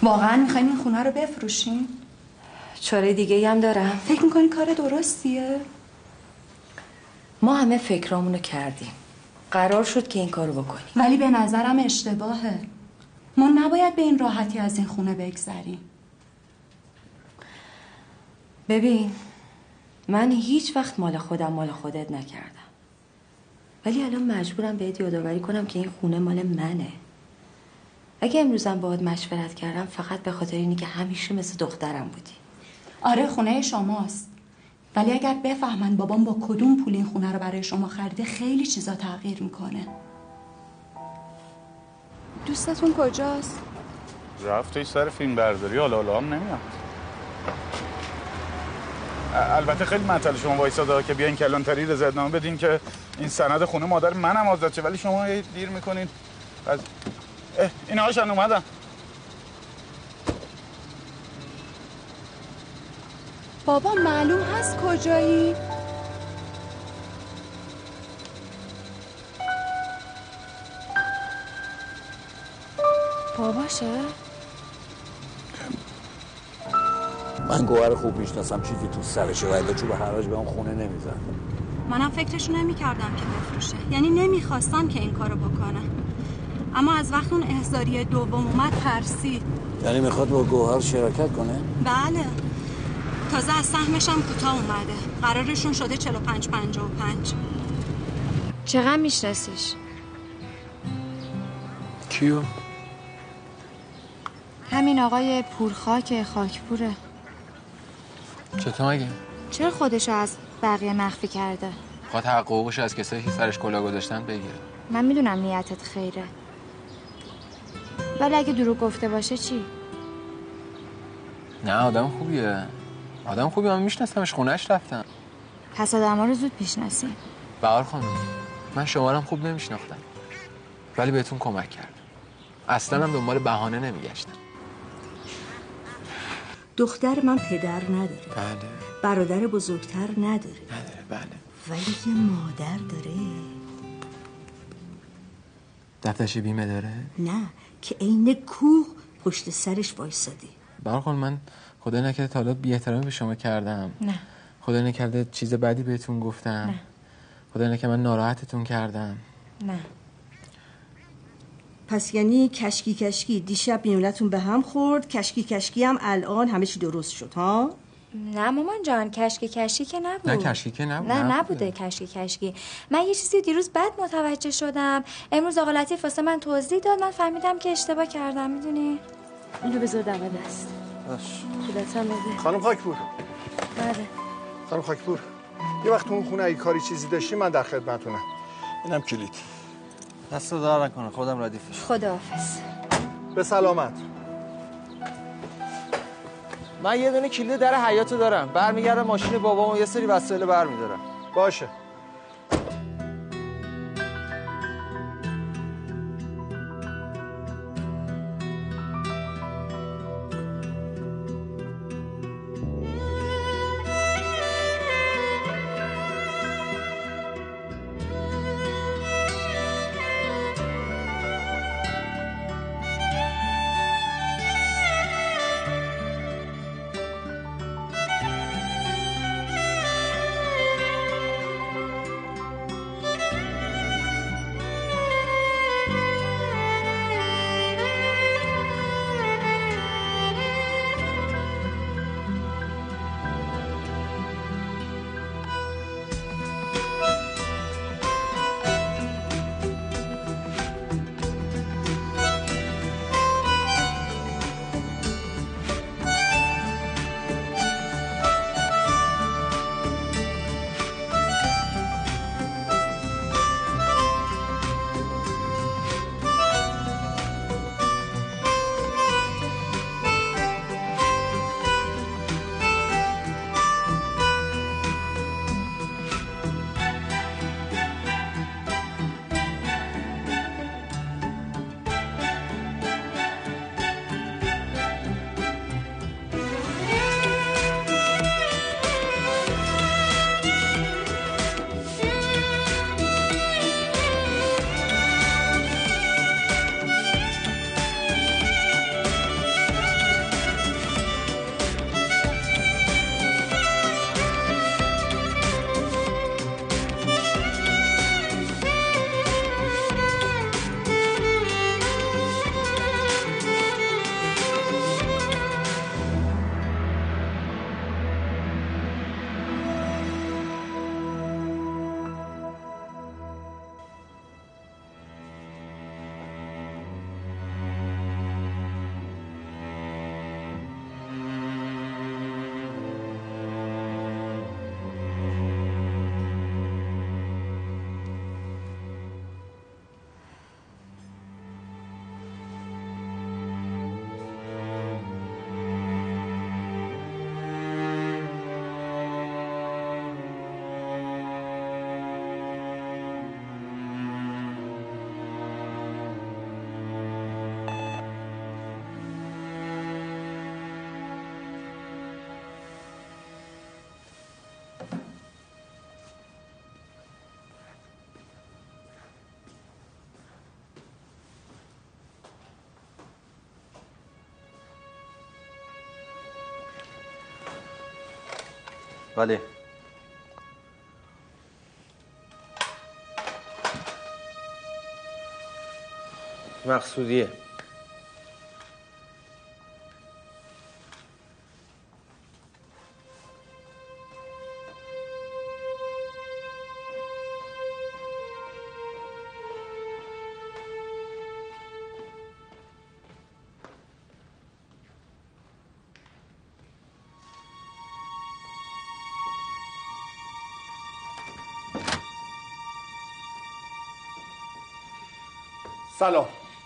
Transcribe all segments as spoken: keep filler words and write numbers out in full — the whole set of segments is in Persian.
واقعا میخواین این خونه رو بفروشین؟ چاره دیگه هم دارم. فکر میکنی کار درستیه؟ ما همه فکرامونو کردیم، قرار شد که این کارو بکنیم، ولی به نظرم اشتباهه. ما نباید به این راحتی از این خونه بگذریم. ببین، من هیچ وقت مال خودم مال خودت نکردم، ولی الان مجبورم بهت یادآوری کنم که این خونه مال منه. اگه امروزم باهات مشورت کردم فقط به خاطر اینی که همیشه مثل دخترم بودی. آره خونه شماست، ولی اگر بفهمن بابام با کدوم پول این خونه رو برای شما خریده خیلی چیزا تغییر میکنه. دوستتون کجاست؟ رفتش سر فیلم برداری، حالا حالا هم نمیاد. البته خیلی معطل شما وایساده که بیاین کلانتری رضایت‌نامه بدین که این سند خونه مادر منم آزاد شه، ولی شما دیر میکنین. از اه اینا هاشن اومدن. بابا معلوم هست کجایی؟ باباشه؟ من گوهر خوب میشناسم، چیزی تو سرشه ولی چوب حراج به اون خونه نمیزن. منم فکرشو نمی‌کردم که بفروشه، یعنی نمیخواستم که این کارو بکنه، اما از وقت اون احضاریه دوم اومد ترسید. یعنی میخواد با گوهر شراکت کنه؟ بله، تازه از سهمش هم کوتاه اومده، قرارشون شده چهل و پنج پنجاه و پنج. چقدر میشناسیش؟ کیو؟ همین آقای پورخاک خاکپوره. چطور مگه؟ چرا خودشو از بقیه مخفی کرده؟ خواهد حقوقش از کسایی که سرش کلاه گذاشتن بگیره. من میدونم نیتت خیره، ولی اگه دروغ گفته باشه چی؟ نه آدم خوبیه، آدم خوبیه، من میشناسمش، خونهش رفتم. پس آدم ها رو زود میشناسی. بهار خانم، من شما رو هم خوب نمیشناختم، ولی بهتون کمک کردم. اصلا هم دنبال بهانه نمیگشتم. دختر من پدر نداره، بله. برادر بزرگتر نداره، نداره بله، ولی یه مادر داره. دفترچه بیمه داره؟ نه، که عین کوه پشت سرش وایساده. بهار خانم، من خدا نکرده تا حالا بی احترامی به شما کردم؟ نه. خدا نکرده چیز بدی بهتون گفتم؟ نه. خدا نکرده من ناراحتتون کردم؟ نه. پس یعنی کشکی کشکی دیشب میونتون به هم خورد، کشکی کشکی هم الان همه چی درست شد ها؟ نه مامان جان، کشکی کشکی که نبود. نه کشکی که نبود. نه نبوده کشکی کشکی. من یه چیزی دیروز بعد متوجه شدم، امروز آقا لطیف واسه من توضیح داد، من فهمیدم که اشتباه کردم. میدونی اینو بذار دم دست. باش. کلاتم بده. خانم خاکپور. بله. خانم خاکپور، یه وقت اون خونه اگه کاری چیزی داشتی من در خدمتتونم. اینم کلید. دست دار نکنه، خودم ردیفش. خداحافظ. به سلامت. من یه دونه کلید در حیاطو دارم، برمیگردم ماشین بابامو یه سری وسایل برمیدارم. باشه. بله. مقصودیه. سلام.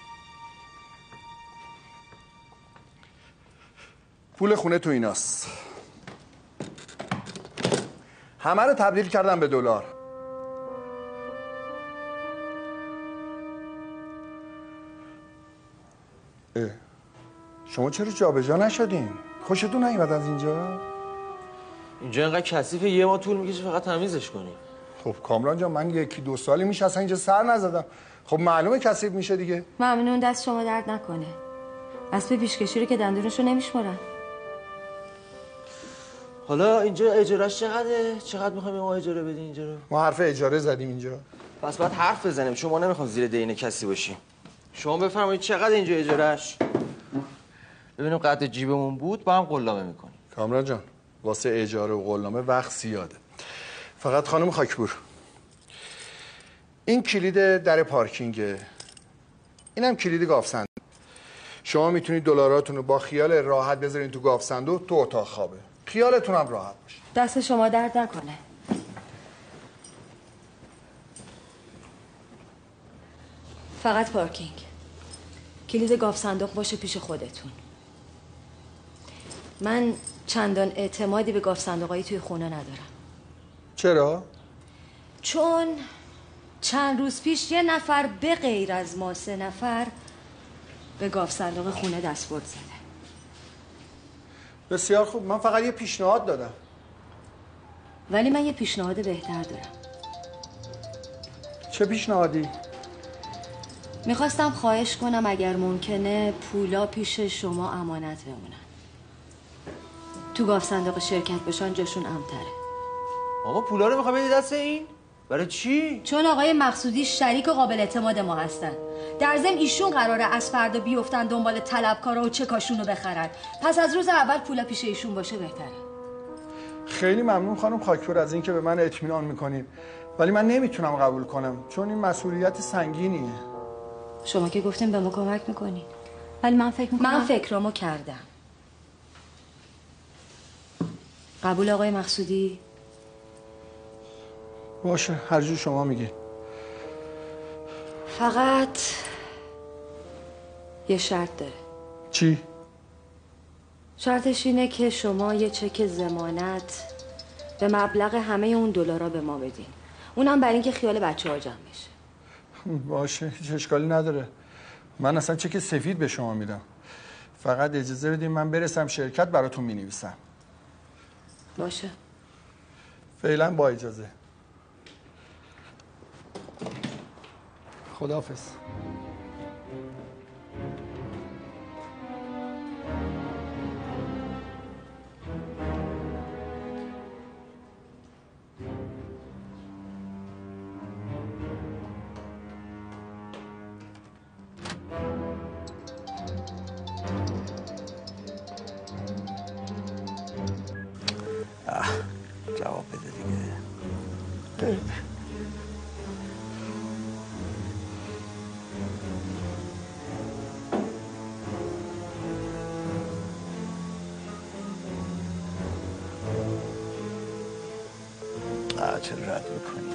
پول خونه تو ایناست. همه رو تبدیل کردم به دلار. اه. شما چرا جابجا نشدین؟ خوشتون نیومد از اینجا؟ اینجا اینقدر کثیفه یه ماه طول میکشه فقط تمیزش کنیم. خب کامران جان من یکی دو سالی میشه اصلا اینجا سر نزدم. خب معلومه کثیف میشه دیگه. ممنون، دست شما درد نکنه. اسب پیشکشی رو که دندونشو نمیشمرن. حالا اینجا اجارهش چقدره؟ چقدر میخوایم ما اجاره بدیم اینجا رو؟ ما حرف اجاره زدیم اینجا. پس باید حرف بزنیم. شما نمیخوام زیر دین کسی باشیم. شما بفرمایید چقدر اینجا اجارهش؟ ببینیم قد جیبمون بود با هم قلامه میکنیم. کامران جان واسه اجاره و قلامه وقت زیاده. فقط خانم خاکپور این کلید در پارکینگه، اینم کلید گاف صندوق. شما میتونید دلاراتون رو با خیال راحت بذارین تو گاف صندوق تو اتاق خوابه. خیالتون هم راحت باشه. دست شما درد نکنه. فقط پارکینگ. کلید گاف صندوق باشه پیش خودتون. من چندان اعتمادی به گاف صندوقایی توی خونه ندارم. چرا؟ چون چند روز پیش یه نفر به غیر از ما سه نفر به گاف صندوق خونه دستبرد زده. بسیار خوب. من فقط یه پیشنهاد دادم. ولی من یه پیشنهاد بهتر دارم. چه پیشنهادی؟ میخواستم خواهش کنم اگر ممکنه پولا پیش شما امانت بمونن. تو گاف صندوق شرکت بشن جاشون امتره. آقا پولا رو میخوای بدی دست این؟ برای چی؟ چون آقای مقصودی شریک و قابل اعتماد ما هستن. در ضمن ایشون قراره از فردا بیفتن دنبال طلبکارا و چکاشون رو بخرن. پس از روز اول پولا پیش ایشون باشه بهتره. خیلی ممنون خانم خاکپور از اینکه به من اطمینان میکنین، ولی من نمیتونم قبول کنم چون این مسئولیت سنگینیه. شما که گفتین به ما کمک میکنین. ولی من فکر میکنم من فکرامو کردم. قبول آقای مقصودی؟ باشه هر جور شما میگین. فقط یه شرط داره. چی؟ شرطش اینه که شما یه چک ضمانت به مبلغ همه اون دلارا به ما بدین. اونم برای اینکه خیال بچه‌ها جمع بشه. باشه هیچ اشکالی نداره. من اصلا چک سفید به شما میدم. فقط اجازه بدین من برسم شرکت براتون مینویسم. باشه. فعلا با اجازه. خداحافظ. جواب بده دیگه. آه چرا رد میکنی؟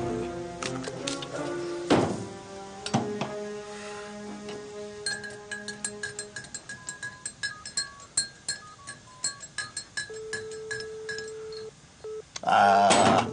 آه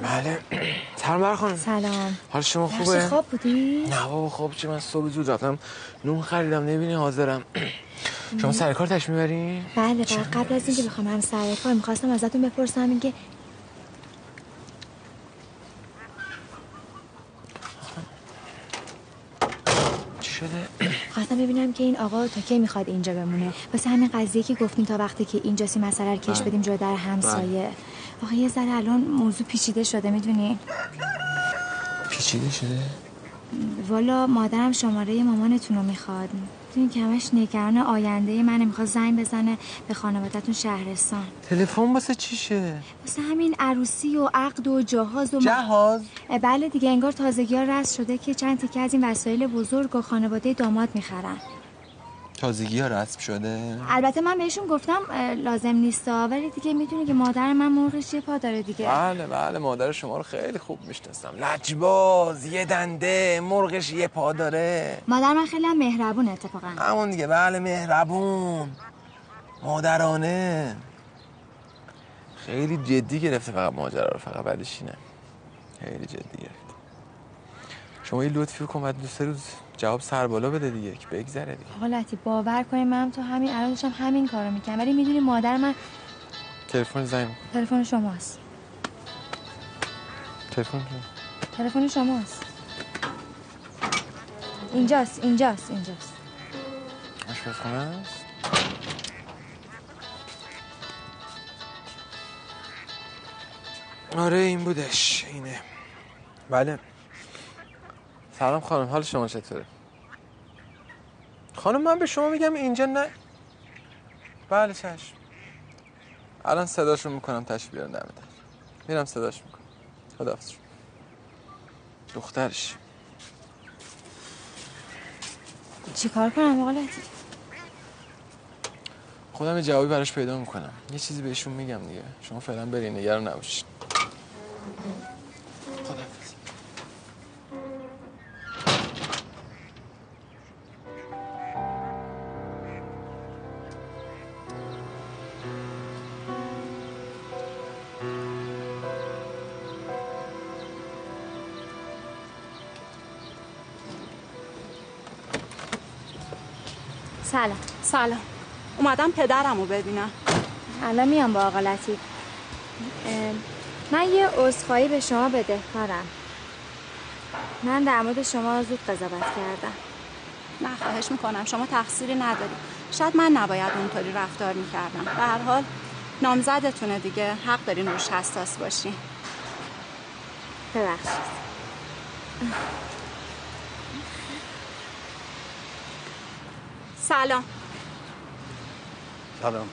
بله. سلام خانم. سلام. حال شما خوبه؟ خواب بودی؟ نه بابا خواب چی، من صبح زود رفتم نون خریدم، نبینی حاضرم. شما سر کار تشریف میبرین؟ بله. قبل از اینکه بخوام من سر کار میخواستم ازتون بپرسم اینکه چی شده؟ خواستم ببینم که این آقا تا کی میخواد اینجا بمونه. واسه همین قضیه که گفتیم تا وقتی که اینجاسی مسئله رو کش بدیم جلو در همسایه. آخه یه ذره الان موضوع پیچیده شده میدونی؟ پیچیده شده؟ والا مادرم شماره مامانتون رو میخواد. میدونی که همش نگران آینده منه، میخواد زنگ بزنه به خانواده‌تون شهرستان. تلفن واسه چیشه؟ واسه همین عروسی و عقد و جهاز و جهاز؟ بله دیگه، انگار تازگی‌ها رسم شده که چند تیکه از این وسایل بزرگ و خانواده داماد میخرن. تازگی‌ها رسم شده؟ البته من بهشون گفتم لازم نیستا، ولی دیگه میدونی که مادر من مرغش یه پا داره دیگه. بله بله، مادر شما رو خیلی خوب میشناسم. لجباز، یه دنده، مرغش یه پا داره. مادر من خیلی هم مهربون اتفاقا. همون دیگه، بله مهربون، مادرانه. خیلی جدی گرفته فقط ماجرا رو، فقط بعدش اینه. خیلی جدی گرفته. شما یه لطفی کن بعد دو سه روز جواب سر بالا بده دیگه که بگذره دیگه. آقا لطیف باور کنید من تو همین الان داشتم همین کارو میکنم، ولی میدونی مادر من تلفن زنگ. تلفن شماست. تلفن تلفن شماست. اینجاست اینجاست اینجاست. آشپزخونه است. آره این بودش، اینه. بله. سلام خانم، حال شما چطوره؟ خانم من به شما میگم اینجا نه. بله چشم. الان صداشون میکنم تشریف بیارن دم در. میرم صداش میکنم. خداحافظ. دخترش. چی کار کنم آقا لطیف؟ خودم یه جوابی براش پیدا میکنم. یه چیزی بهشون میگم دیگه. شما فعلا برین، نگران نباشین. خداحافظ. سلام. سلام. اومدم پدرم رو ببینم. الان میام با آقا لطیف. من یه عذرخواهی به شما بدهکارم. من در مورد شما زود قضاوت کردم. نه خواهش میکنم، شما تقصیری ندارید. شاید من نباید اونطوری رفتار میکردم. به هر حال نامزدتونه دیگه، حق دارین روش حساس باشین. ببخشید. سلام. سلام.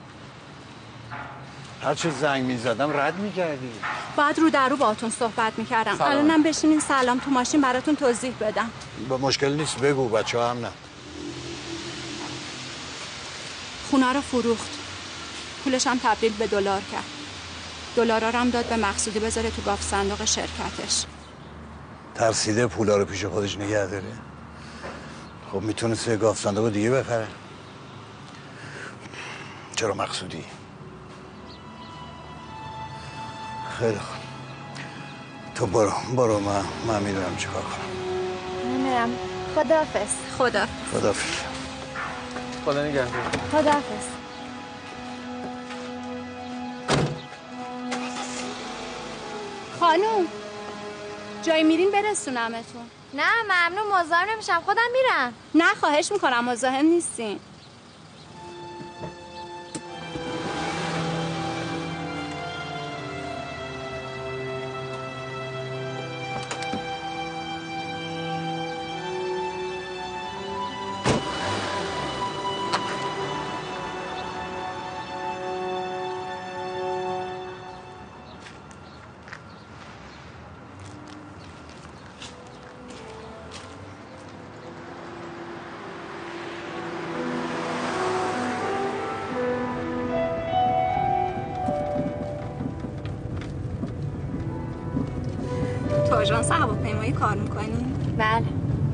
هر چه زنگ میزدم رد میکردی. باید رو در رو باهاتون صحبت میکردم. الانم بشینین سلام تو ماشین براتون توضیح بدم. با مشکل نیست بگو، بچه ها هم نه. خونه رو فروخت. پولش هم تبدیل به دلار کرد. دلارا رو هم داد به مقصودی بذاره تو گاف صندوق شرکتش. ترسیده پولا رو پیش خودش نگه داره. خب میتونست یه گاف صندوق دیگه بخره. چرا مقصودی؟ خیلی خوب. تو برو برو من من میدونم چیکار کنم. من میرم. خداحافظ. خدا. خداحافظ. خدا نگهدار. خداحافظ. خانوم جای میرین برسونمتون. نه ممنون، مزاحم نمیشم، خودم میرم. نه خواهش میکنم، مزاحم نیستین. تو آژانس هواپیمایی کار میکنی؟ بله.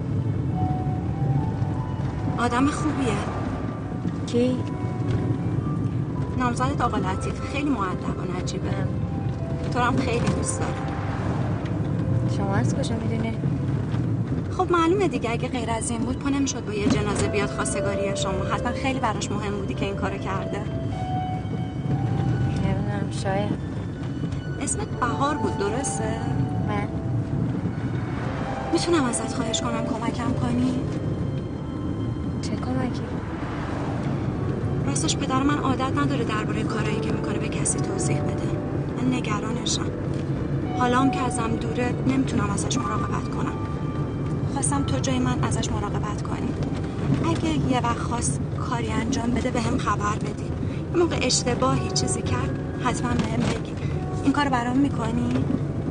آدم خوبیه. کی؟ نامزدت آقا لطیف خیلی مؤدب و نجیبه. تو هم خیلی دوست داره. شما از کجا میدونی؟ خب معلومه دیگه، اگه غیر از این بود پا نمیشد با یه جنازه بیاد خواستگاری شما. حتما خیلی براش مهم بودی که این کارو کرده. نمیدونم، شاید. اسمت بهار بود درسته؟ من میتونم ازت خواهش کنم کمکم کنی؟ چه کمکی؟ راستش پدر من عادت نداره درباره کارهایی که میکنه به کسی توضیح بده. من نگرانشم. حالا هم که ازم دوره نمیتونم ازش مراقبت کنم. خواستم تو جای من ازش مراقبت کنی. اگه یه وقت خواست کاری انجام بده به هم خبر بدی. یه موقع اشتباهی چیزی کرد حتما به هم بگی. این کار برام میکنی؟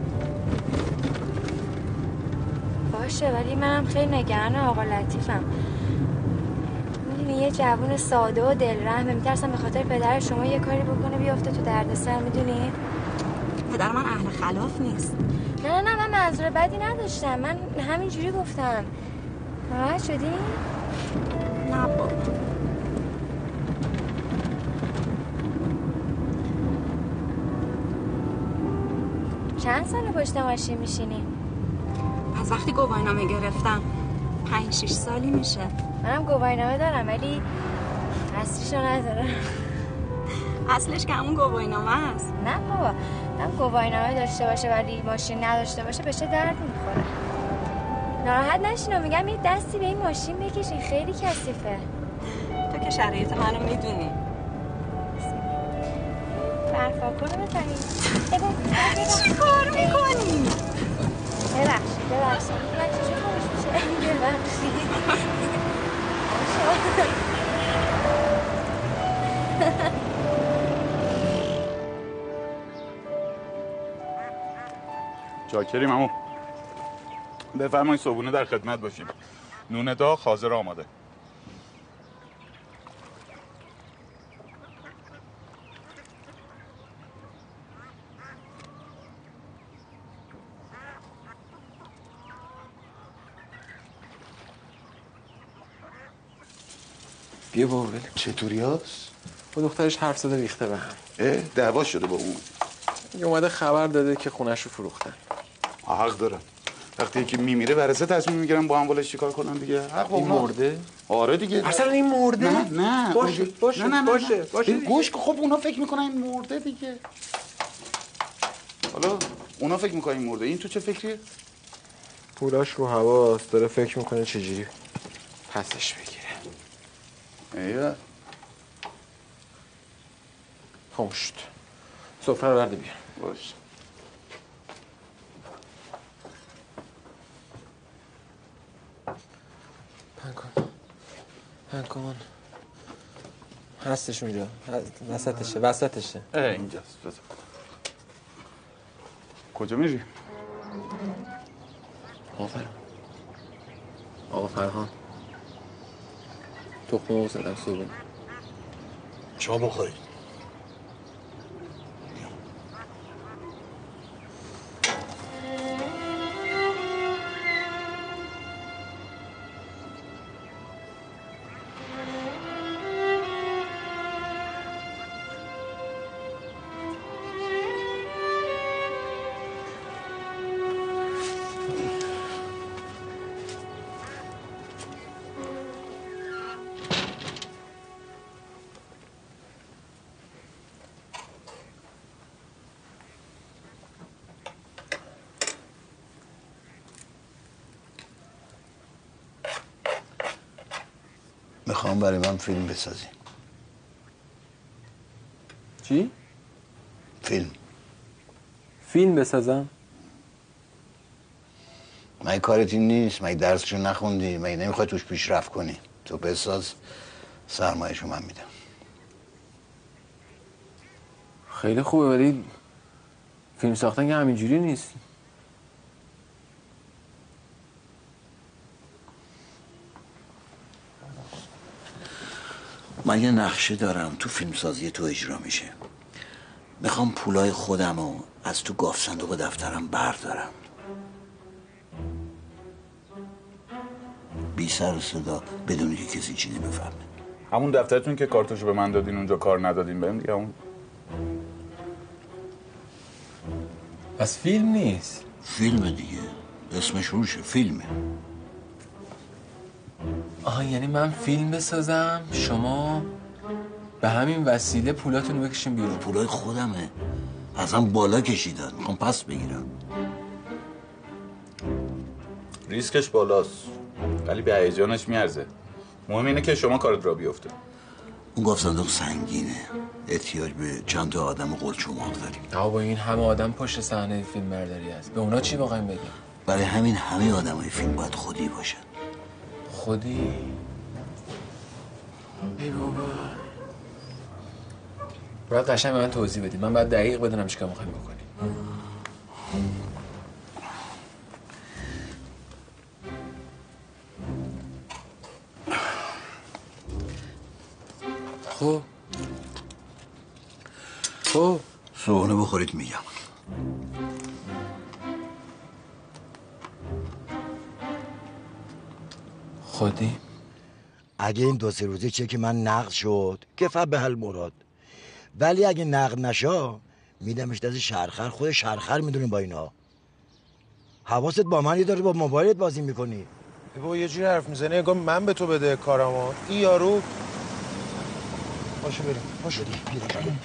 باشه، ولی منم خیلی نگران آقا لطیفم. میدونی یه جوون ساده و دلرحمه، میترسم به خاطر پدر شما یه کاری بکنه بیافته تو دردسر. میدونی پدر من اهل خلاف نیست. نه نه نه من منظور بدی نداشتم، من همینجوری گفتم. ناراحت شدی؟ نه بابا. چند سال پشت ماشین میشینی؟ از وقتی گواهینامه گرفتم پنج شیش سالی میشه. منم گواهینامه دارم ولی اصلیشو ندارم. اصلش که همون گواهینامه است. نه بابا، هم گواهینامه داشته باشه ولی ماشین نداشته باشه به چه درد میخوره. ناراحت نشین و میگم یه دستی به این ماشین بکشین، خیلی کثیفه. تو که شرایط منو میدونی. برفا کنو بزنی. چی کار میکنی؟ ببخشید ببخشید من چجور خوش میشه؟ ببخشید چاکریم عمو. بفرمایید صبحونه در خدمت باشیم. نون داغ حاضر آماده. بیا بابا بله. چطوری هست؟ با دخترش حرف زده ریخته به هم. اه دعوا شده با اون؟ یه اومده خبر داده که خونش رو فروختن. حق دارن. وقتی یکی میمیره ورثه تصمیم میگیرن با هم بالش چیکار کنن دیگه. حق این مرده؟ آره دیگه. اصلا این مرده؟ نه نه باشه باشه نه نه باشه باشه گوش خب اونا فکر میکنن این مرده دیگه. حالا اونا فکر میکنن این مرده. این تو چه فکریه؟ پولاش رو هواست، داره فکر میکنه چجوری پسش بگیره. ایوه خاموش. سفره رو برده بیار. باش. پن کن پن کن. هستش اونجا، وسطشه وسطشه. اه اینجاست. بذار. کجا میری؟ آقا فرهان آقا فرهان تخمه مرغ زدم صبحونه. چا بخورید؟ میخوام برای من فیلم بسازی. چی؟ فیلم. فیلم بسازم؟ مگه کارت این نیست؟ مگه درسشو نخوندی؟ مگه نمیخوای توش پیشرفت کنی؟ تو بساز، سرمایه‌شو من میدم. خیلی خوبه ولی فیلم ساختن که همینجوری نیست. من یه نقشه دارم تو فیلمسازی تو اجرا میشه. میخوام پولای خودمو از تو گاف صندوق دفترم بردارم. بی سر و صدا بدون که کسی چیزی بفهمه. همون دفترتون که کارتوشو به من دادین اونجا کار ندادین بهم دیگه. همون بس فیلم نیست. فیلم دیگه، اسمش روشه، فیلمه. آها یعنی من فیلم بسازم، شما به همین وسیله پولاتونو بکشین بیرون؟ پولای خودمه، ازم بالا کشیدن، میخوام پس بگیرم. ریسکش بالاست ولی به هیجانش میارزه. مهم اینه که شما کارت را بیفته. اون گاف صندوق سنگینه، احتیاج به چند تا آدم قلچماق داریم. آقا با این همه آدم پشت صحنه فیلم برداری هست، به اونا چی واقعا بگیم؟ برای همین همه آدمای فیلم باید خودی باشن. خودی؟ ای بابا باید قشنگ به من توضیح بدید، من باید دقیق بدونم چیکار می‌خوایم بکنیم. خب خب صبحونه بخورید میگم. خودی؟ اگه این دو سه روزه چه که من نقد شد که به حل مراد، ولی اگه نقد نشا میدمش دست شرخر. خود شرخر میدونیم با اینا. حواست با من یه داره با موبایلت بازی میکنی. بابا یه جوری حرف میزنه انگار من به تو بده کارامو. این یارو باشه بریم. باشه بریم.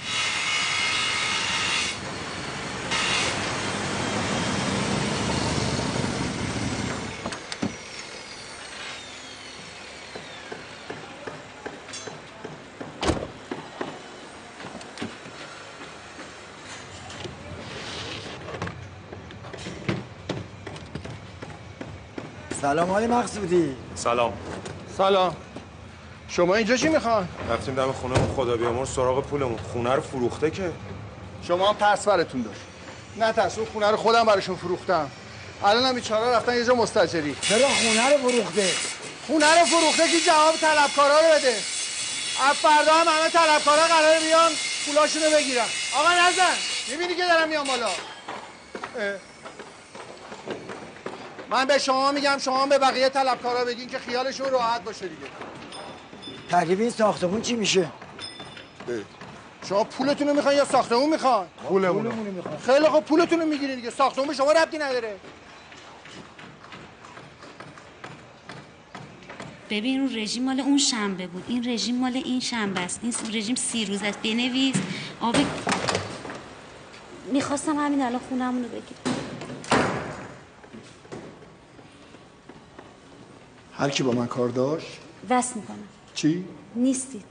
سلام آقای مقصودی. سلام. سلام. شما اینجا چی میخوان؟ رفتیم دم خونهمون خدا بیامرز سراغ پولمون. خونه رو فروخته که. شما هم ترس براتون داشت. نه ترس، اون خونه رو خودم براشون فروختم. الان هم بیچاره‌ها رفتن یه جا مستاجری. چرا خونه رو فروخته؟ خونه رو فروخته که جواب طلبکارا رو بده. از فردا هم همه طلبکارا قراره بیان پولاشونو بگیرن. آقا نزن. میبینی که دارم میام بالا. اه. من به شما میگم شما به بقیه طلبکارا بگین که خیالشون راحت باشه دیگه. تکلیف این ساختمون چی میشه؟ شما پولتون رو میخوان یا ساختمون میخوان؟ پولمون رو میخوان. خیلی خوب پولتون رو میگیرین دیگه. ساختمون به شما ربطی نداره. ببین اون رژیم مال اون شنبه بود، این رژیم مال این شنبه است. این رژیم سی روز است. بنویس آب. میخواستم همین الان خونمون رو بگیرم. هر کی با من کار داشت وصل میکنم. چی؟ نیستید.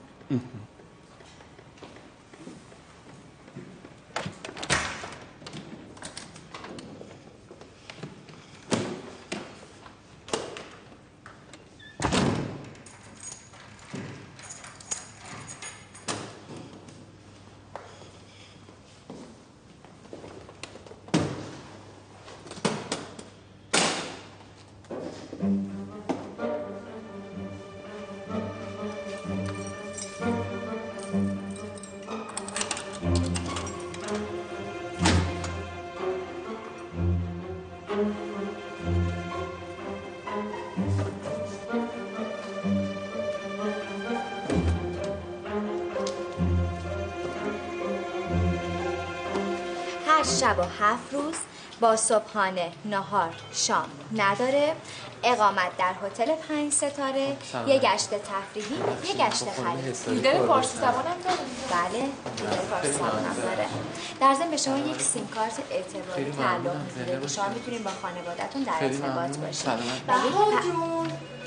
شب و هفت روز با صبحانه، نهار، شام نداره. اقامت در هتل پنج ستاره، یه گشت تفریحی، یه گشت خرید. دیدن فارسی زبانم داره؟ بله، دیدن فارسی زبانم داره. در ضمن به شما یک سیم کارت اعتباری تعلق میگیره که شما میتونین با خانواده‌تون در ارتباط باشین. بابا جون.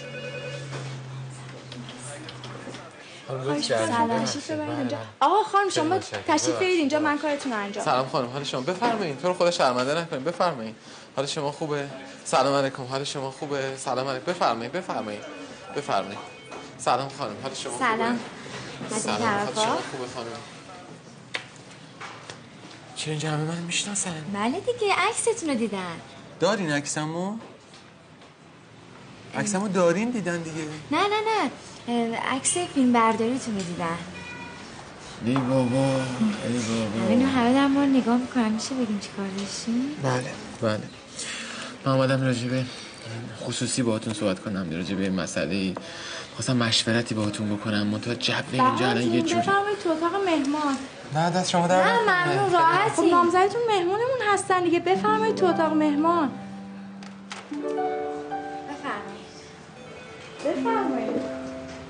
سلام تشریف ببرید اینجا. آقا خانم شما تشریف بیارید اینجا من کارتون رو انجام. سلام خانم، حال شما؟ بفرمایید. تو رو خدا شرمنده نکنید. بفرمایید. حال شما خوبه؟ سلام علیکم. حال شما خوبه؟ سلام علیکم. بفرمایید. بفرمایید. بفرمایید. سلام خانم، حال شما خوبه؟ سلام. سلام. حال شما خوبه خانم؟ چرا اینجا همه من میشناسن؟ بله دیگه عکستون رو دیدن. دارین عکسمو؟ عکسمو دارین دیدن دیگه؟ نه نه نه. عکس فیلم برداریتون رو دیدن. ای بابا، ای بابا. اینو همه در ما نگاه میکنن. میشه بگیم چی کار داشتیم؟ بله بله. من اومدم راجع به خصوصی باهاتون صحبت کنم، راجع به مسئله خواستم مشورتی باهاتون بکنم. منتها جو اینجا الان یه جوری. بفرمایید تو اتاق مهمان. نه دست شما در نه ممنون راحتی. خب نامزدتون مهمونمون هستن دیگه، بفرمایید تو اتاق مهمان. بفرمایید بفرمایید.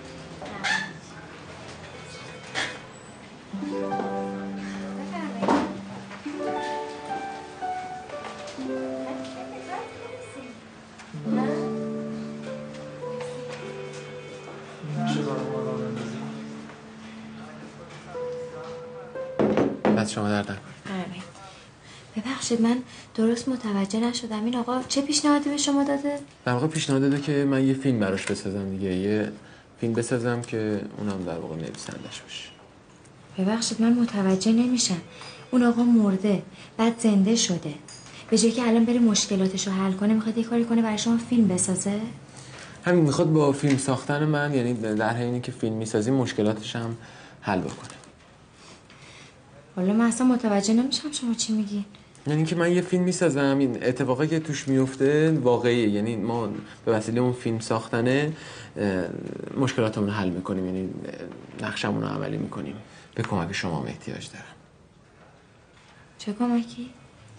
دست شما در نکنید. ببخشید من درست متوجه نشدم، این آقا چه پیشنهادی به شما داده؟ در واقع پیشنهاد داده که من یه فیلم براش بسازم دیگه، یه فیلم بسازم که اونم در واقع نویسندش باشه. ببخشید من متوجه نمیشم. اون آقا مرده بعد زنده شده، به جایی که الان بره مشکلاتشو حل کنه میخواد یه کاری کنه برای شما فیلم بسازه؟ همین میخواد با فیلم ساختن من، یعنی در حینی که فیلم میسازیم مشکلاتش هم حل بکنه. والا من اصلا متوجه نمیشم شما چی میگین. یعنی که من یه فیلم میسازم، این اتفاقی که توش میفته واقعیه، یعنی ما به وسیله اون فیلم ساختنه مشکلاتمون رو حل میکنیم، یعنی نقشمون رو عملی میکنیم. به کمک شما هم احتیاج دارم. چه کمکی؟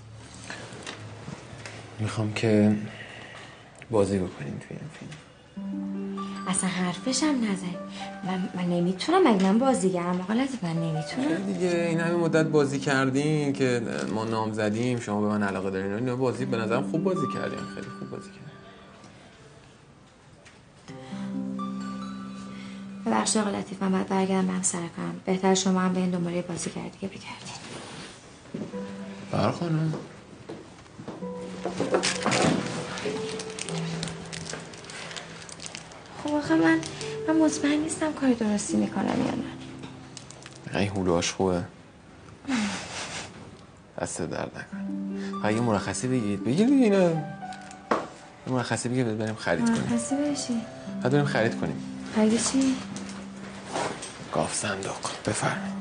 میخوام که بازی بکنیم توی این فیلم. اصلا حرفش هم نزن. من من نمیتونم، مگه من بازیگرم آقا لطیف، من نمیتونم دیگه. این همه مدت بازی کردین که ما نام زدیم، شما به من علاقه دارین، اینا بازی به نظرم خوب بازی کردین، خیلی خوب بازی کردین. ببخشید آقا لطیف، من باید برگردم برم سر کارم. بهتر شما هم به این دنباله بازیگر دیگه بگردین. بر خانم خب آخه من من مطمئن نیستم کار درستی میکنم یا نه. این هلوهاش خوبه. دست درد نکن. یه مرخصی بگید بگید اینا. یه مرخصی بگید بریم خرید کنیم. مرخصی بشی؟ بعد بریم خرید کنیم. خرید چی؟ گاف صندوق. بفرمایید.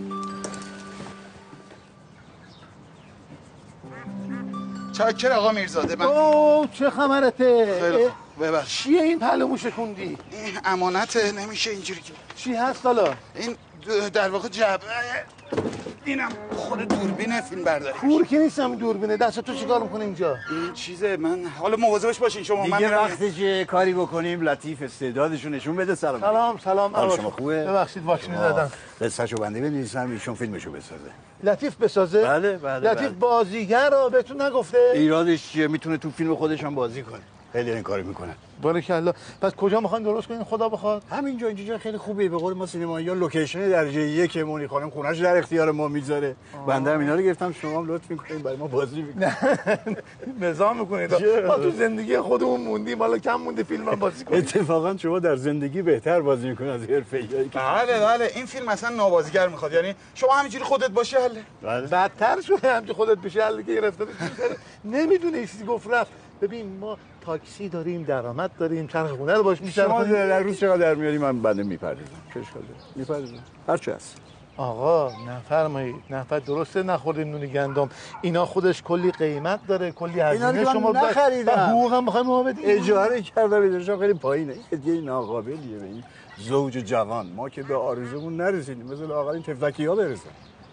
چاکر آقا میرزاده. من اوه چه خبرته؟ خیلی ببخش. چیه این پلمو شکوندی؟ این امانته، نمیشه اینجوری که. چی هست حالا؟ این در واقع جعبه، اینم خود دوربین فیلم برداری. کور که نیستم دوربینه. دست تو چیکار میکنه اینجا؟ این چیزه. من حالا مواظبش باشین شما. دیگه من وقتی که کاری بکنیم لطیف استعدادشو نشون بده. سلام سلام سلام. حال شما خوبه؟ ببخشید واکسن زدم. قصه‌شو بنده بنویسم ایشون فیلمشو بسازه. لطیف بسازه؟ بله بله. لطیف بله. بازیگر رو بهتون نگفته؟ ایرادش چیه؟ میتونه تو فیلم خودش هم بازی کنه. خیلی این کارو میکنه. باریکلا. پس کجا میخواین درست کنین خدا بخواد؟ همینجا. اینجا خیلی خوبه. به قول ما سینمایی‌ها لوکیشن درجه یک مونی خانم خونه‌اش در اختیار ما میذاره. بنده هم اینا رو گرفتم، شما هم لطف میکنین برای ما بازی میکنین. نظام میکنید. ما تو زندگی خودمون موندیم، حالا کم مونده فیلم هم بازی کنیم. اتفاقا شما در زندگی بهتر بازی میکنید از حرفه‌ایایی که. بله بله. این فیلم اصلا نابازیگر میخواد، یعنی شما همینجوری خودت باشی حله. بله. بدتر شده همینجوری خودت بشه حله که گرفته. نمیدونه چیزی گفت رفت. ببین ما تاکسی داریم، درآمد داریم، چرخ خونه رو باش می‌چرخونیم. شما در روز چقدر در میاری من بنده میپردازم. چه اشکال داره؟ میپردازم. هر چی هست. آقا نفرمایید. نفر درسته نخوردیم نون گندم. اینا خودش کلی قیمت داره، کلی هزینه. شما نخریدم. حقوق هم می‌خوایم ما بدیم. اجاره کردم، اجاره‌ش خیلی پایینه. هدیه ناقابلیه به این زوج جوان. ما که به آرزومون نرسیدیم، مثل آقایون تفلکی‌ها برسن.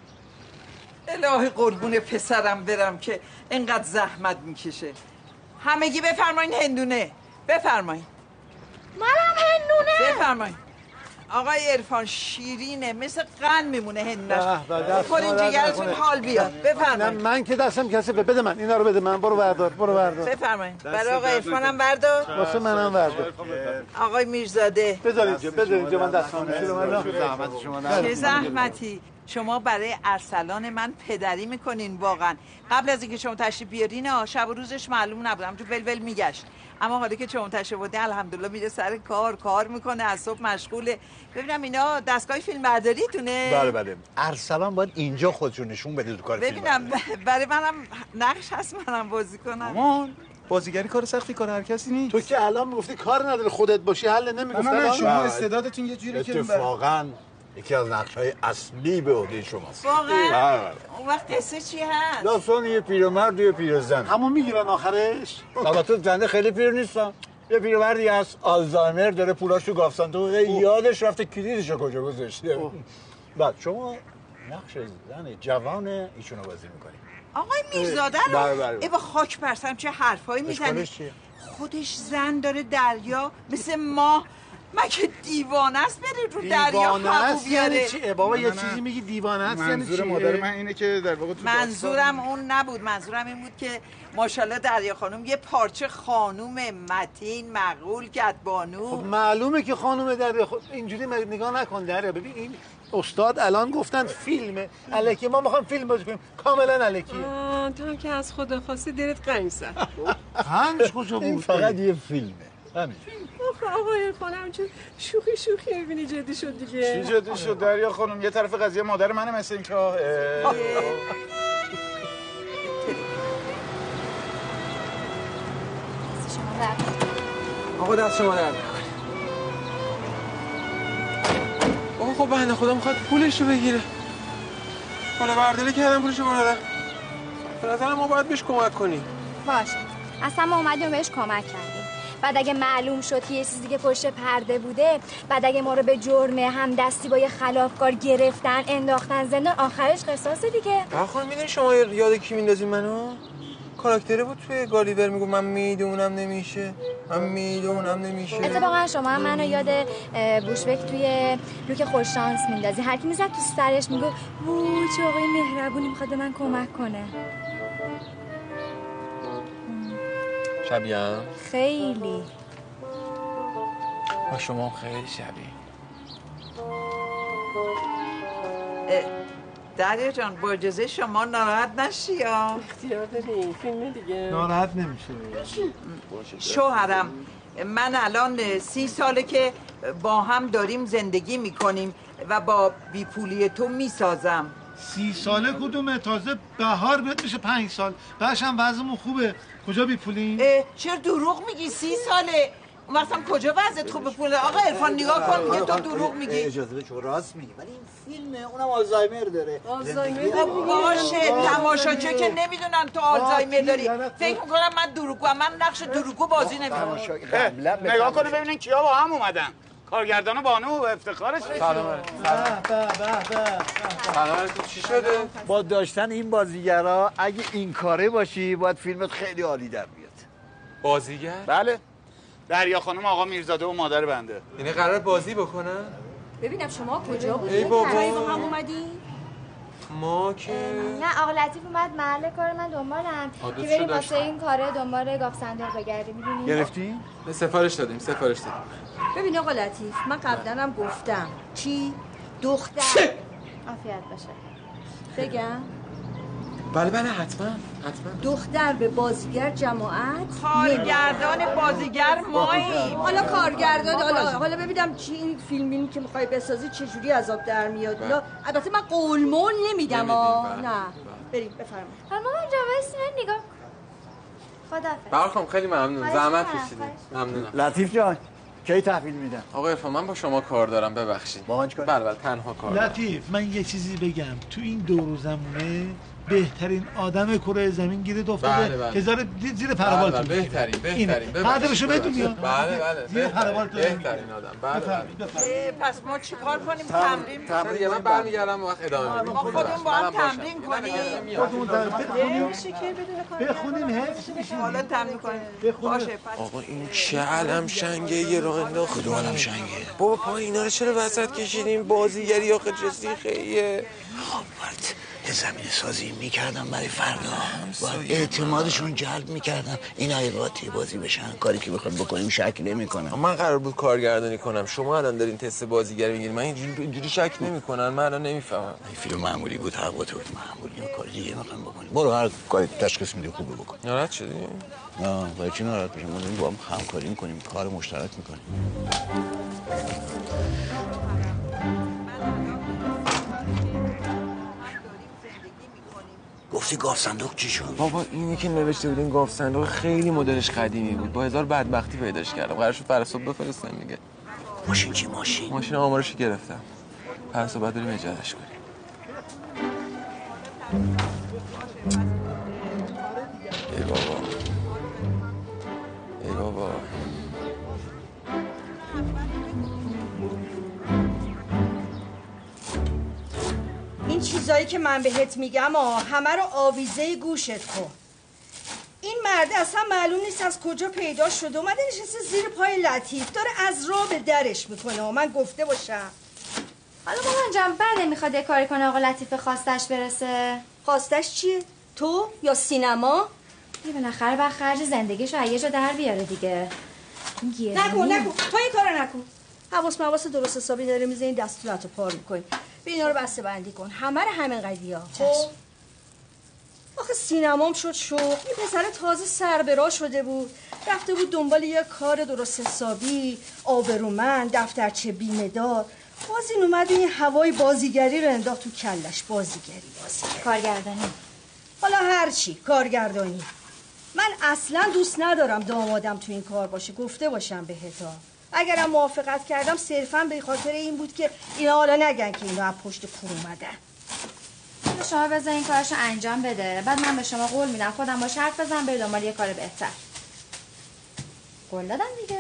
الهی قربون پسرم برم که اینقدر زحمت میکشه. همگی بفرمایین هندونه. بفرمایین. منم هندونه. بفرمایین. آقای عرفان شیرینه، مثل قند میمونه هندونش. دست بخورین جگرتون حال بیاد. بفرمایین. من که دستم کثیفه. بده من اینا رو بده من. برو بردار. برو بردار. بفرمایین. برای آقای عرفانم بردار. واسه منم بردار. آقای میرزاده. بذار اینجا. بذار اینجا من دستام میشورم. زحمت شما. چه زحمتی. شما برای ارسلان من پدری میکنین واقعا. قبل از اینکه شما تشریف بیارین شب و روزش معلوم نبود، همونجور ولول میگشت. اما حالا که شما تشریف بودین الحمدلله میره سر کار، کار میکنه، از صبح مشغوله. ببینم اینا دستگاه فیلم برداریتونه؟ بله بله. ارسلان باید اینجا خودشون نشون بده تو کار فیلم. ببینم برای منم نقش هست منم بازی کنم. مامان بازیگری کار سختی کار هر کسی نیست. تو که الان میگفتی کار نداره خودت باشی حل نمیگفت. نه نه شما استعدادتون یه جوری که اتفاقاً یکی از نقش‌های اصلی به عهده شماست. واقعا؟ اون وقت قصه چی هست؟ داستان یه پیرمرد و یه پیرزن. همون میگیرن آخرش؟ البته زنده خیلی پیر نیستم. یه پیرمردی هست آلزایمر داره، پولاش تو گاف صندوق، یادش رفته کلیدشو کجا گذاشته. بعد شما نقش زن جوان ایشونو بازی میکنی. آقای میرزاده رو بله بله ای با خاک برسم چه حرفایی میزنی؟ خودش زن داره دریا مثل ما. مگه دیوانه است بری رو دریا هوا بیاره؟ یعنی چی؟ بابا یه چیزی میگی دیوانه است یعنی چی؟ منظور مادر من اینه که در واقع تو منظورم اون نبود. منظورم این بود که ماشاءالله دریا خانم یه پارچه خانوم متین معقول کدبانو. خب معلومه که خانوم دریا. خب اینجوری نگاه نکن دریا. ببین این استاد الان گفتن فیلمه الکی، ما میخوایم فیلم بازی کنیم کاملا الکیه. تو که از خدا خواستی دلت قنج زد. قنج کجا بود؟ این فقط یه فیلمه. همین. آخه آقای عرفان همچون شوخی شوخی میبینی جدی شد دیگه. چی جدی شد دریا خانم؟ یه طرف قضیه مادر منه مثل این که آقا دست شما درد نکنه. آقا خب بنده خدا میخواد پولش رو بگیره. حالا برداری کردم پولش رو بردارم. به نظرم ما باید بهش کمک کنیم. باشه. اصلا ما اومدیم بهش کمک کردیم. بعد اگه معلوم شد که یه چیزی که پشت پرده بوده، بعد اگه ما رو به جرم هم دستی با یه خلافکار گرفتن انداختن زندان، آخرش قصاصه دیگه. آخه میدونی شما یاد کی میندازی منو؟ کاراکتره بود توی گالیور میگو من میدونم نمیشه، من میدونم نمیشه. اتفاقا شما هم منو یاد بوشبک توی لوک خوششانس میندازی. هر کی میزد تو سرش میگو وای چه آقای مهربونی میخواد به من کمک کنه. شبیه هم؟ خیلی. با شما هم خیلی شبیه. دریا جان با اجازه شما ناراحت نشی یا؟ اختیار داری فیلم دیگه. ناراحت نمیشه. شوهرم من الان سی ساله که با هم داریم زندگی میکنیم و با بیپولی تو میسازم. سی ساله کدومه؟ تازه بهار بهت میشه پنج سال. بعدش هم وضعمون خوبه. کجا بیپولیم؟ چرا دروغ میگی؟ سی ساله اون وقت هم کجا وضعت خوبه پوله؟ آقا عرفان نگاه کن میگه تو دروغ میگی. اجازه بده، راست میگی، ولی این فیلمه اونم آلزایمر داره. آلزایمر باشه تماشاچه که نمیدونن تو آلزایمر داری. فکر میکنم من دروغگوام. من نقش دروغگو بازی نمیکنم. نگاه کنه ببینین کیا با هم اومدن. کارگردان بانو و افتخارش. سلام علیکم. سلام علیکم. چی شده؟ با داشتن این بازیگرا اگه این کاره باشی باید فیلمت خیلی عالی در بیاد. بازیگر؟ بله. دریا خانم آقا میرزاده و مادر بنده. یعنی قرار بازی بکنن؟ ببینم شما کجا بودید؟ ای بابا. با هم اومدین؟ ما که نه آقا لطیف اومد محل کار من دنبالم که بریم واسه این کاره دنبال گاف صندوق بگردیم. میدونی؟ گرفتی؟ به سفارش دادیم سفارش دادیم. ببین آقا لطیف من قبلا هم گفتم چی؟ دختر عافیت باشه. بگم؟ بله بله حتما حتما. دختر به بازیگر جماعت کارگردان بازیگر ماییم. حالا کارگردان حالا حالا ببینم چی این فیلمی که میخوای بسازی چه جوری عذاب در میاد. یا البته من قول مول نمیدم ها. نه بریم بفرمایید. حالا مامان جان واسه من نگاه خدافظ. برخوام خیلی ممنون. زحمت کشیدید. ممنونم. لطیف جان کی تحویل میدن؟ آقا عرفان من با شما کار دارم ببخشید. با من چیکار؟ بله بله تنها کار دارم. لطیف من یه چیزی بگم. تو این دور و زمونه بهترین آدم کره زمین گیرت افتاده. بله بله. هزار زیر پروال تو. بهترین بهترین. بعدشو بدون یا؟ بله بله. زیر پروال تو. بهترین آدم. بله بله. پس ما چیکار کنیم؟ تمرین تمرین من برمیگردم وقت ادامه میدیم. ما خودمون با هم تمرین کنیم. خودمون تمرین بخونیم حفظ میشیم. حالا تمرین کنیم. باشه. آقا این چه علم شنگه یه راه انداخت. کدوم علم شنگه؟ بابا پا اینا رو چرا وسط کشیدیم؟ بازیگری آخه چه سیخیه. خب باید یه زمین سازی میکردم برای فردا، باید اعتمادشون جلب میکردم این حقیقاتی بازی بشن. کاری که بخواد بکنیم شک نمیکنم. من قرار بود کارگردانی کنم، شما الان دارین تست بازیگری میگیرین. من اینجوری شک نمیکنن، من الان نمیفهمم. این فیلم معمولی بود، حق بود معمولی. یا کار دیگه میخوام بکنیم. برو هر کاری تشخیص میدی خوبه بکن. ناراحت شدی؟ نه برای چی ناراحت بشم؟ ما داریم با هم همکاری میکنیم، کار مشترک میکنیم. گفتی گاف صندوق چی شد؟ بابا اینی که نوشته بودین گاف صندوق خیلی مدلش قدیمی بود، با هزار بدبختی پیداش کردم. قرار شد فردا صبح بفرستم دیگه. ماشین چی ماشین؟ ماشین آمارشو گرفتم. فردا صبح بعد بریم اجارهش کنیم. ای بابا ای بابا این چی چیزایی که من بهت میگم آه همه رو آویزه گوشت کن. این مرد اصلا معلوم نیست از کجا پیدا شده، اومده نشسته زیر پای لطیف داره از راه به درش میکنه. من گفته باشم حالا مامان جان بعد میخواد یه کاری کنه آقا لطیف خواستش برسه. خواستش چیه؟ تو یا سینما؟ یه بالاخره بعد خرج زندگیشو یه جا در بیاره دیگه. نکن نکن تو این کارو نکن. حواس مواس درست حسابی داره میزنی دستوراتو پار میکنی. به اینا رو بسته بندی کن. همه رو همین قضیه ها. خب آخه سینمام شد شوق. این پسر تازه سر به راه شده بود، رفته بود دنبال یه کار درست حسابی آبرومند دفترچه بیمه دار. باز این اومد این هوای بازیگری رو انداخت تو کلش. بازیگری بازیگری کارگردانی. حالا هرچی کارگردانی. من اصلا دوست ندارم دامادم تو این کار باشه. گفته باشم بهتا اگرم موافقت کردم صرفا به خاطر این بود که اینا حالا نگن که اینا از پشت کور اومدن. شما بذار این کارشو انجام بده، بعد من به شما قول میدم خودم با شرط بزنم بری دنبال یه کار بهتر. قول دادم دیگه.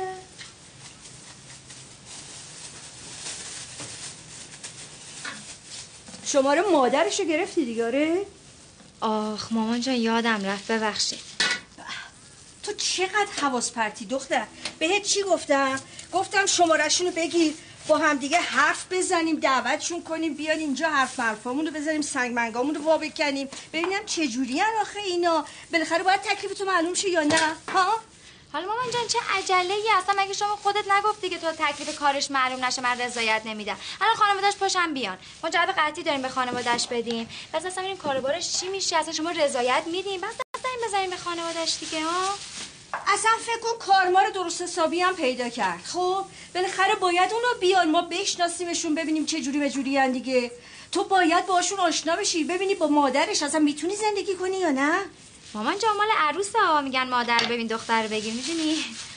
شماره مادرشو گرفتی دیگه؟ آره؟ آخ مامان جان یادم رفت ببخشید. تو چقدر حواس پرتی دختر. بهت چی گفتم؟ گفتم شماره‌شونو بگیر با هم دیگه حرف بزنیم دعوتشون کنیم بیان اینجا حرف مرفامون رو بزنیم سنگ منگامون رو وا بکنیم ببینم چه جوری ان آخه اینا. بالاخره باید تکلیف تو معلوم شه یا نه؟ ها؟ حالا مامان جان چه عجله ای اصلا مگه شما خودت نگفتی که تو تکلیف کارش معلوم نشه من رضایت نمیدم. الان خانواده‌اش پاشن بیان. ما جواب قطعی داریم به خانواده‌اش بدیم. پس اصلا این کاربارش چی میشه؟ اصلا شما رضایت میدین؟ بعد دست این بزنیم به خانواده‌اش دیگه ها. اصلا فکر کن کارمار درست حسابی هم پیدا کرد. خب بالاخره باید اونا بیان ما بشناسیمشون ببینیم چه جوری به جوری ان دیگه. تو باید باشون آشنا بشی ببینی با مادرش اصلا میتونی زندگی کنی یا نه. مامان جان مال عروسه ها میگن مادر ببین دختر بگیر میدونی.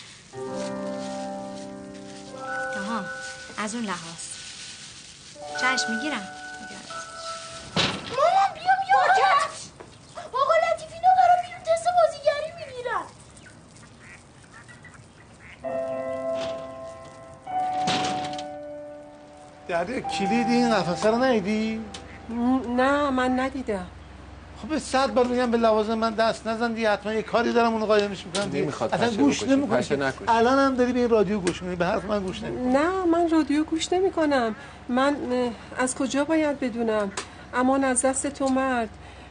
آها از اون لحاظ چشم میگیرم. مامان بیام یادت آقا لطیف اینا برام بیرون تست بازیگری میگیرن. دریا کلید این قفسه رو ندیدی؟ نه من ندیدم. خب صد بار میگم به لوازم من دست نزن دیگه حتما یه کاری دارم اونو قایمش میکنم دیگه. اصلا گوش نمیکنی. الان هم داری به این رادیو گوش میکنی به حرف من گوش نمیکنی. نه من رادیو گوش نمیکنم. من از کجا باید بدونم؟ امان از دست تو مرد.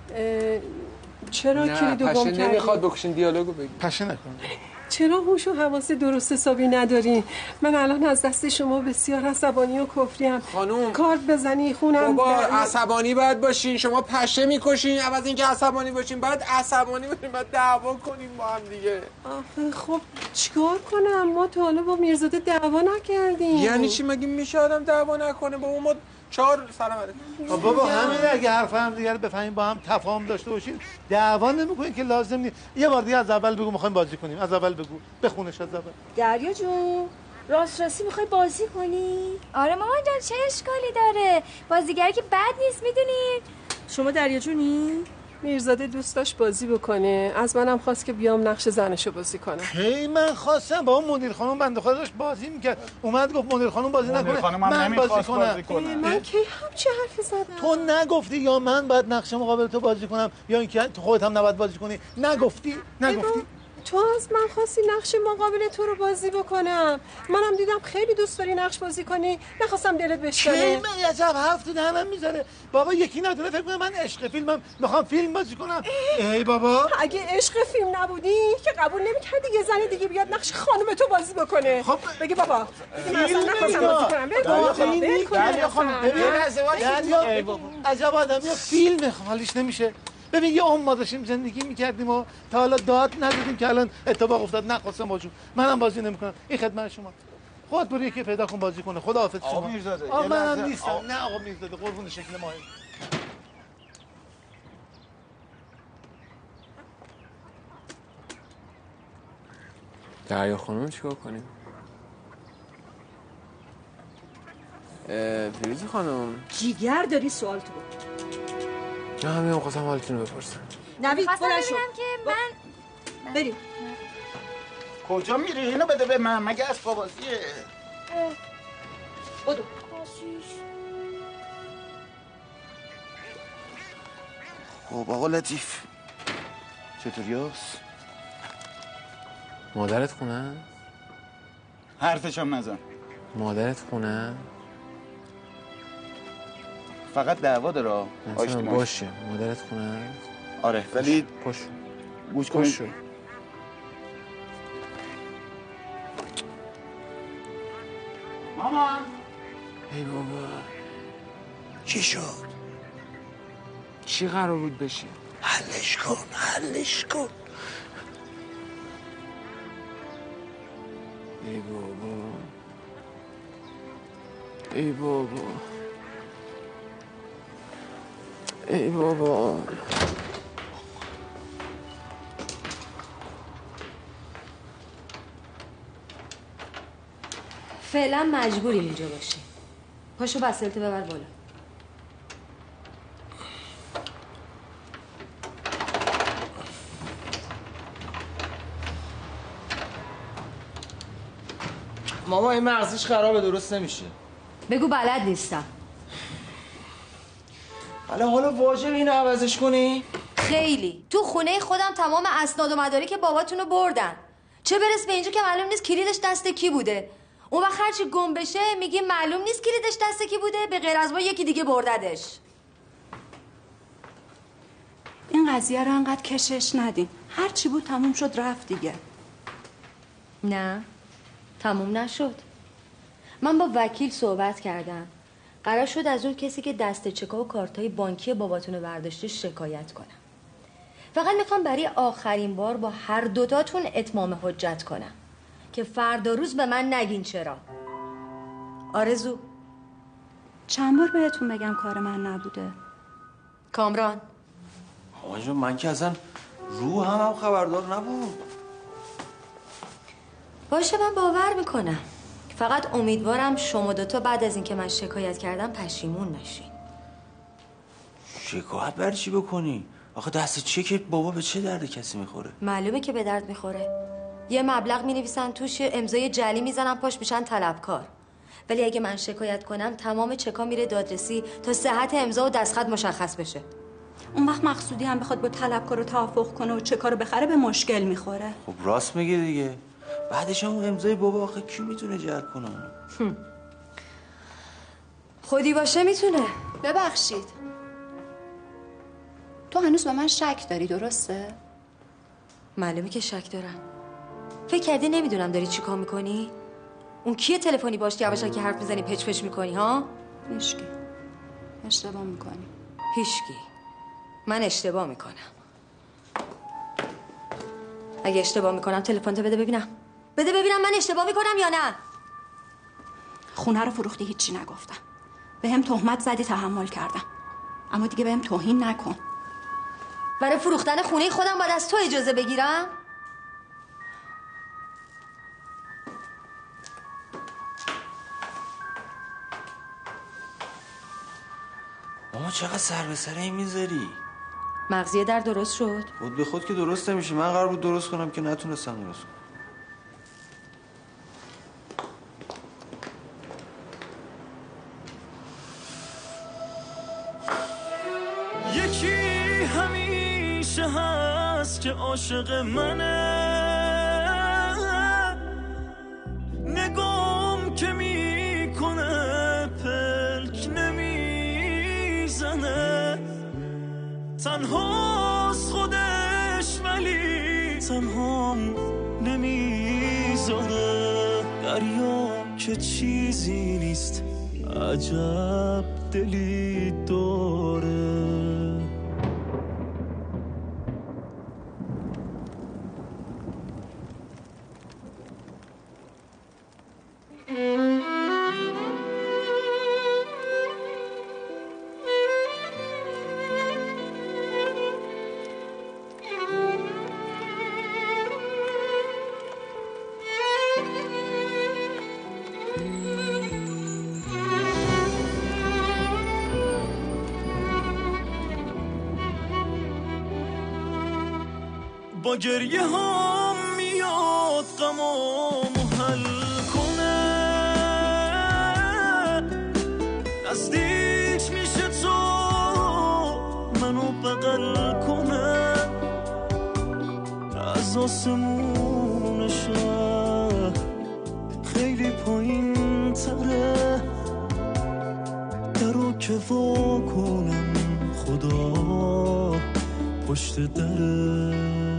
چرا کلیدو گم کردی؟ پشه نمیخواد بکشین دیالوگو بگی. پشه نکن. چرا هوش و حواس درست حسابی ندارین؟ من الان از دست شما بسیار عصبانی و کفریم. خانوم کارت بزنی خونم. بابا عصبانی باید باشین. شما پشه میکشین عوض اینکه عصبانی باشین باید عصبانی باشین باید دعوا کنیم با هم دیگه. آخه خب چیکار کنم؟ ما تا حالا با میرزاده دعوا نکردیم. یعنی چی مگه میشه آدم دعوا نکنه؟ با اون ما چهار سلام علیکم. بابا همین اگه حرف هم دیگه رو بفهمیم با هم تفاهم داشته باشین دعوا نمیکنین که لازم نیست. یه بار دیگه از اول بگو میخوایم بازی کنیم. از اول بگو بخونش از اول. دریا جون راست راستی میخوای بازی کنی؟ آره مامان جان چه اشکالی داره؟ بازیگری که بد نیست میدونید. شما دریا جونی؟ میرزاده دوست داشت بازی بکنه از منم خواست که بیام نقش زنشو بازی کنم. هی من خواستم با اون مدیر خانم بنده خدا داشت بازی میکرد اومد گفت مدیر خانم بازی نکنه مدیر خانم هم من بازی کنم. بازی کنم. من کی هم چه حرفی زدم؟ تو نگفتی یا من باید نقش مقابل تو بازی کنم یا اینکه تو خودت هم نباید بازی کنی؟ نگفتی؟ نگفتی؟ تو از من خواستی نقش مقابل تو رو بازی بکنم. منم دیدم خیلی دوست داری نقش بازی کنی نخواستم دلت بشکنه. کی من عجب حرف تو دهنم میذاره. بابا یکی ندونه فکر کنه من عشق فیلمم میخوام فیلم بازی کنم. ای بابا اگه عشق فیلم نبودی که قبول نمی‌کردی یه زن دیگه بیاد نقش خانم تو بازی بکنه. خب بگی بابا بگی من اصلا نخواستم بازی کنم. دریا خانم ببین دریا عجب آدمی فیلم حالیش نمیشه. ببین یه عمر ما داشتیم زندگی میکردیم و تا حالا داد ندادیم که الان اتفاق افتاد نخواستم باجون. منم بازی نمیکنم. این خدمت شما. خودت برو یکی پیدا کن بازی کنه. خداحافظ شما. آقا میرزاده آقا منم نیستم. آقا... نه آقا میرزاده قربون شکل ماه. دریا خانم چیکار کنیم؟ فیروزی خانم جیگر داری سوال تو نه همین خواستم حالتون رو بپرسم. نوید بلند شو که من بریم. کجا میری؟ اینو بده به من مگه از بازیه. بدو خب آقا لطیف چطوری هست؟ مادرت خونه؟ حرفش هم نزن. مادرت خونه؟ فقط دعوا داره. مثلا باشه مادرت خونه؟ آره ولی پشت گوش کن. مامان ای بابا چی شد؟ چی قرار بود بشه؟ حلش کن حلش کن. ای بابا ای بابا ای بابا فعلا مجبوری اینجا باشی. پاشو بسلتو ببر بالا. ماما این مغزش خرابه درست نمیشه. بگو بلد نیستم. حالا حالا واجب اینو عوضش کنی؟ خیلی. تو خونه خودم تمام اسناد و مدارک باباتونو بردن. چه برس به اینجا که معلوم نیست کلیدش دست کی بوده. اون وقت هرچی گم بشه میگی معلوم نیست کلیدش دست کی بوده، به غیر از ما یکی دیگه برددش. این قضیه رو انقدر کشش ندین. هر چی بود تموم شد رفت دیگه. نه تموم نشد. من با وکیل صحبت کردم. قرار شد از اون کسی که دست چکا و کارتای بانکی باباتونو برداشته شکایت کنم. فقط میخوام برای آخرین بار با هر دوتاتون اتمام حجت کنم که فردا روز به من نگین چرا. آرزو چند بار بهتون بگم کار من نبوده. کامران آقا جون من که اصلا رو هم هم خبردار نبود. باشه من باور میکنم. فقط امیدوارم شما دوتا بعد از اینکه من شکایت کردم پشیمون نشین. شکایت برای چی بکنی؟ آخه دست چک بابا به چه درد کسی میخوره؟ معلومه که به درد میخوره. یه مبلغ مینویسن توش، امضای جعلی میزنن پاش، میشن طلبکار. ولی اگه من شکایت کنم تمام چکا میره دادرسی تا صحت امضا و دستخط مشخص بشه. اون وقت مقصودی هم بخواد با طلبکار رو توافق کنه و چکا رو بخره به مشکل میخوره. خب راست میگه دیگه. بعدش هم امضای بابا آخه کی میتونه جر کنه؟ خودی باشه میتونه. ببخشید تو هنوز به من شک داری درسته؟ معلومه که شک دارم. فکر کردی نمیدونم داری چی کار میکنی؟ اون کیه تلفنی باش یواشکی حرف میزنی پچ پچ میکنی ها؟ هیچکی. اشتباه میکنی. هیچکی. من اشتباه میکنم. اگه اشتباه میکنم تلفنتو بده ببینم. بده ببینم من اشتباه میکنم یا نه. خونه رو فروختی هیچی نگفتم. به هم تهمت زدی تحمل کردم. اما دیگه بهم توهین نکن. برای فروختن خونه خودم باید از تو اجازه بگیرم؟ ماما چقدر سر به سر این میذاری؟ مغزیه در درست شد؟ خود به خود که درست نمیشه. من قرار بود درست کنم که نتونستم درست کنم. یکی همیشه هست که عاشق منه، نگام که میکنه پلک نمیزنه، تنهاست خودش ولی تنهام نمیذاره، دریا که چیزی نیست عجب دلی داره. با گریه هم میاد غمامو حل کنه، نزدیک میشه تو منو بغل از آسمون شهر خیلی پایین تره، درو که وا کنم خدا پشت دره.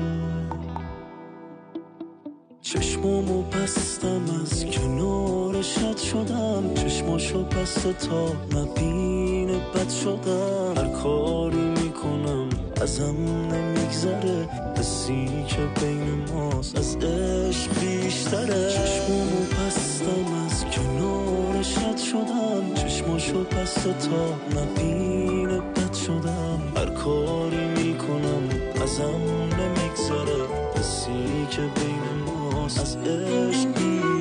چشمامو بستم از کنار شد شدم، چشماشو بسته تا نبین بد شدم. هر کاری میکنم ازم نمیگذره، حسی که بین ماست از عشق بیشتره. چشمامو بستم از کنار شد شدم، چشماشو بسته تا نبین بد شدم. هر کاری میکنم ازم نمیگذره، حسی که بین ماست از عشق بیشتره.